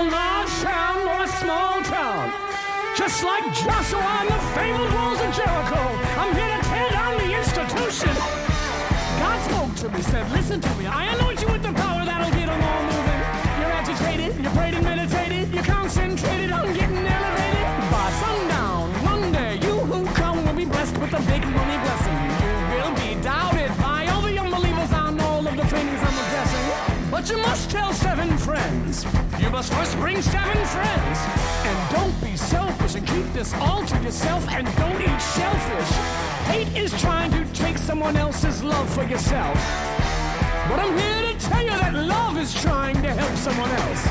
large town or a small town. Just like Joshua on the fabled walls of Jericho, I'm here to tear down the institution. God spoke to me, said, listen to me. I anoint you with the power that'll get them all moving. You're agitated, you're prayed and meditated, you're concentrated on getting elevated. By sundown, one day, you who come will be blessed with a big money blessing. You will be doubted by all the unbelievers on all of the things I'm addressing. But you must tell 7 friends. You must first bring 7 friends. And don't be selfish and keep this all to yourself and don't eat shellfish. Hate is trying to take someone else's love for yourself. But I'm here to tell you that love is trying to help someone else.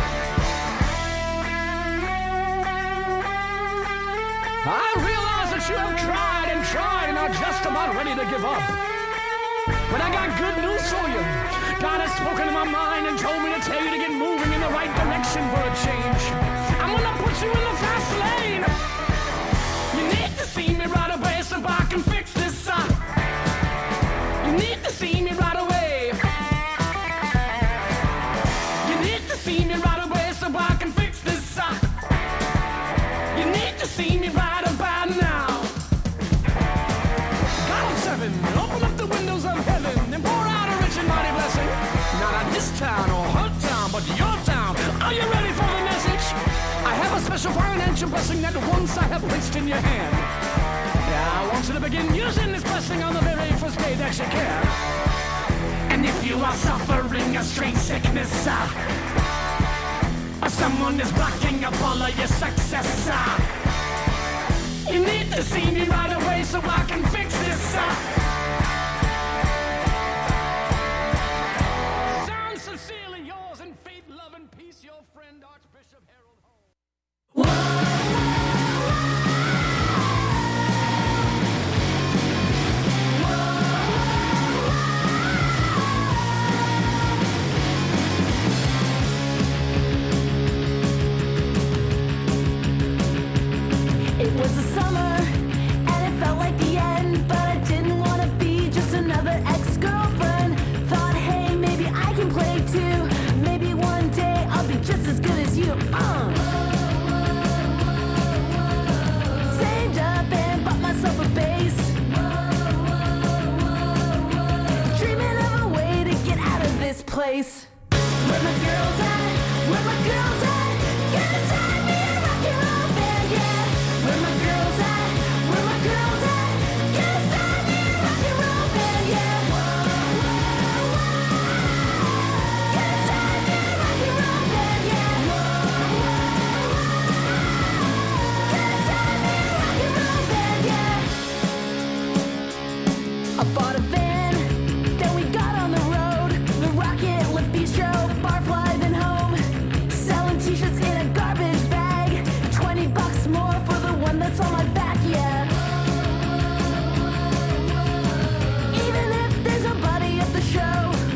I realize that you have tried and are just about ready to give up. But I got good news for you. God has spoken to my mind and told me to tell you to get moving in the right direction for a change. I'm gonna put you in the fast lane. You need to see me right away so I can fix this up. You need to see me right away. You need to see me right away so I can fix this up. You need to see me right about now. God of 7, open up the windows of heaven and pour out a rich and mighty blessing. Not on this town or her town, but your town. Are you ready for the message? I have a special financial blessing that once I have placed in your hand. Yeah, I want you to begin using this blessing on the very first day that you can. And if you are suffering a strange sickness, or someone is blocking up all of your success, you need to see me right away so I can fix this. Sound sincerely yours in faith, love, and peace, your friend Archbishop Harold Holmes. It was the summer, and it felt like the end, but I didn't want to be just another ex-girlfriend. Thought, hey, maybe I can play too. Maybe one day I'll be just as good as you. Saved up and bought myself a bass. Dreaming of a way to get out of this place. Where my girls at? Where my girls at? Gonna sign me a rock and roll band, yeah. Where my girls at? Where my girls at? Gonna sign me a rock and roll band, yeah. Gonna sign me a rock and roll band, yeah. Gonna sign me a rock and roll band, yeah. I bought a van, then we got on the road. The Rocket Lip Bistro, Barfly, then home. Selling t-shirts in a garbage bag. $20 more for the one that's on my back, yeah. Even if there's nobody at the show,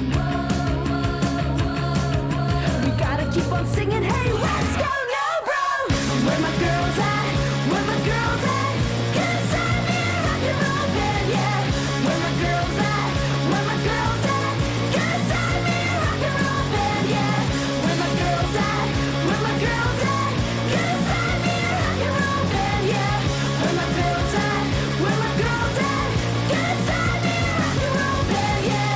we gotta keep on singing, hey, let's go now, bro. Where my girls at? Where my girls at? Gonna sign me a rock and roll band, yeah. Where my girls at? Where my girls at? Gonna sign me a rock and roll band, yeah. Where my girls at? Where my girls at? Gonna sign me a rock and roll band, yeah. Where my girls at? Where my girls at? Gonna sign me a rock and roll band, yeah.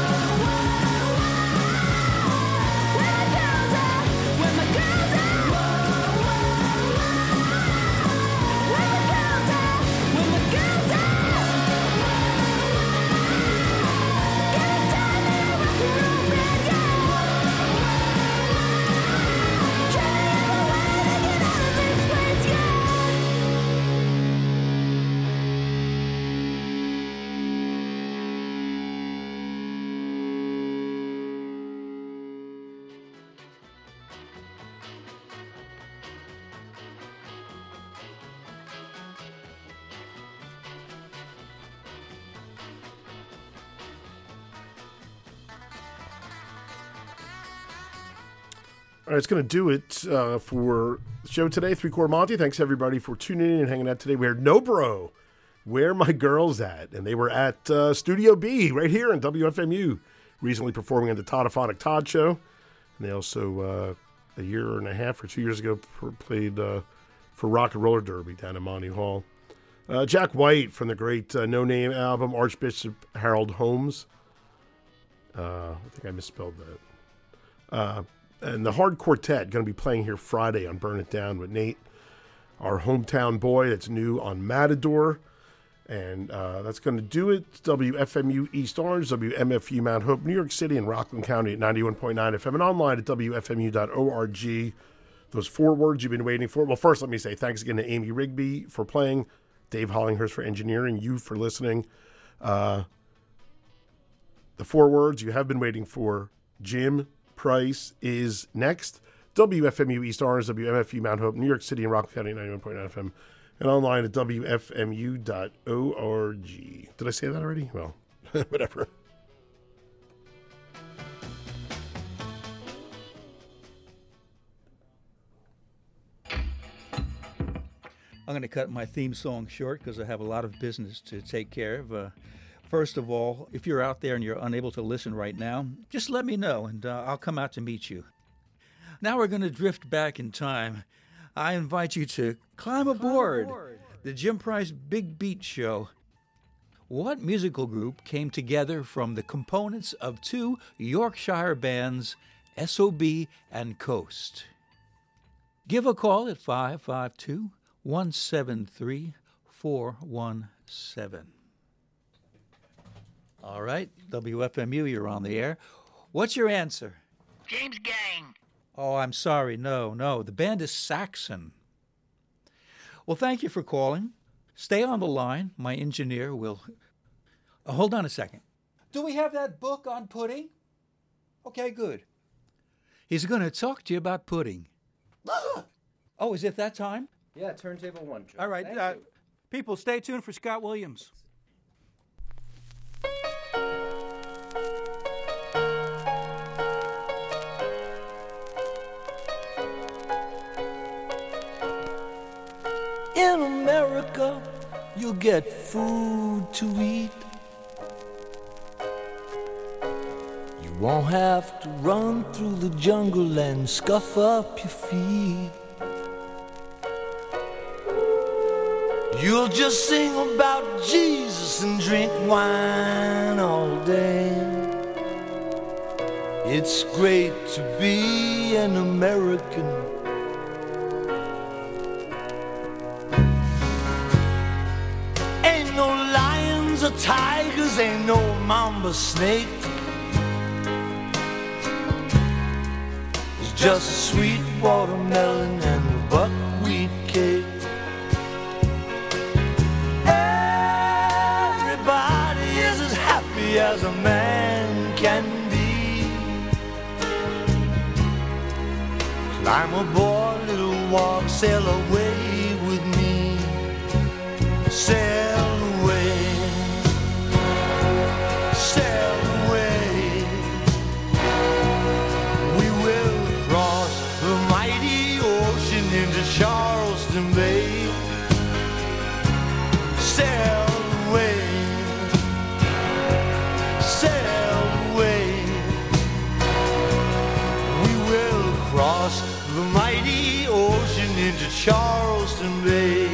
Where my girls at? Where my girls at? Where my girls at? Where my girls at? Gonna sign me a rock and roll band, yeah. Trying to have a way to get out of this place, yeah. All right, it's going to do it for the show today. 3 Core Monty. Thanks, everybody, for tuning in and hanging out today. We heard No Bro, Where My Girls At? And they were at Studio B right here in WFMU, recently performing on the Toddophonic Todd Show. And they also a year and a half or 2 years ago, played for Rock and Roller Derby down in Monty Hall. Jack White from the great No Name album, Archbishop Harold Holmes. I think I misspelled that. And the Hard Quartet going to be playing here Friday on Burn It Down with Nate, our hometown boy that's new on Matador. And that's going to do it. WFMU East Orange, WMFU Mount Hope, New York City, and Rockland County at 91.9 FM and online at WFMU.org. Those 4 words you've been waiting for. Well, first, let me say thanks again to Amy Rigby for playing, Dave Hollinghurst for engineering, you for listening. The 4 words you have been waiting for. Jim Price is next. WFMU East Orange, WMFU Mount Hope, New York City, and Rockland County, 91.9 FM. And online at WFMU.org. Did I say that already? Well, whatever. I'm going to cut my theme song short because I have a lot of business to take care of. First of all, if you're out there and you're unable to listen right now, just let me know and I'll come out to meet you. Now we're going to drift back in time. I invite you to climb aboard the Jim Price Big Beat Show. What musical group came together from the components of 2 Yorkshire bands, SOB and Coast? Give a call at 552-173-417. All right, WFMU, you're on the air. What's your answer? James Gang. Oh, I'm sorry. No. The band is Saxon. Well, thank you for calling. Stay on the line. My engineer will... hold on a second. Do we have that book on pudding? Okay, good. He's going to talk to you about pudding. Oh, is it that time? Yeah, turntable 1. Joe. All right, people, stay tuned for Scott Williams. In America, you'll get food to eat. You won't have to run through the jungle and scuff up your feet. You'll just sing about Jesus and drink wine all day. It's great to be an American. Ain't no lions or tigers, ain't no mamba snake. It's just a sweet watermelon and a buckwheat cake. Everybody is as happy as a man can be. Climb aboard, little walk, sail away with me. Sail away, sail away. We will cross the mighty ocean into Charleston Bay. Sail away, sail away. We will cross the mighty ocean into Charleston Bay.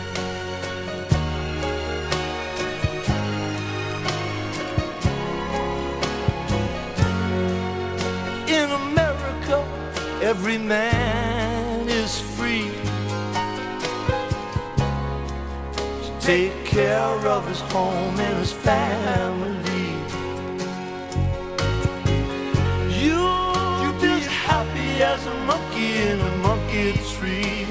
In America, every man is free to take care of his home and his family. You'll be as happy as a monkey in a monkey tree.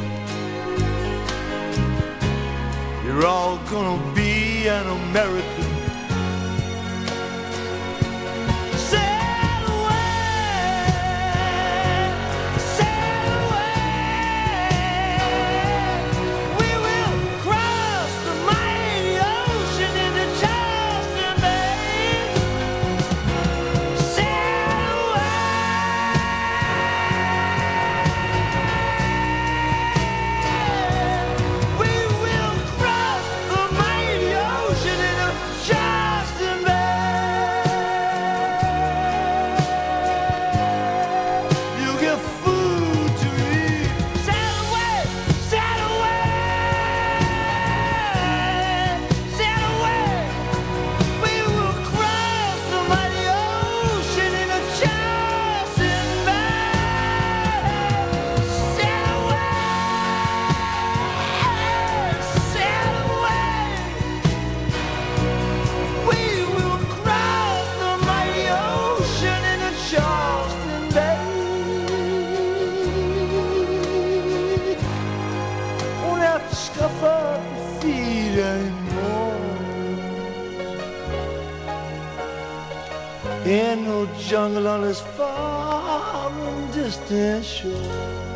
You're all gonna be an American. Sail away, sail away. We will cross the mighty ocean into Charleston Bay. Sail away. We will cross the mighty ocean into ain't no jungle on this far and distant shore.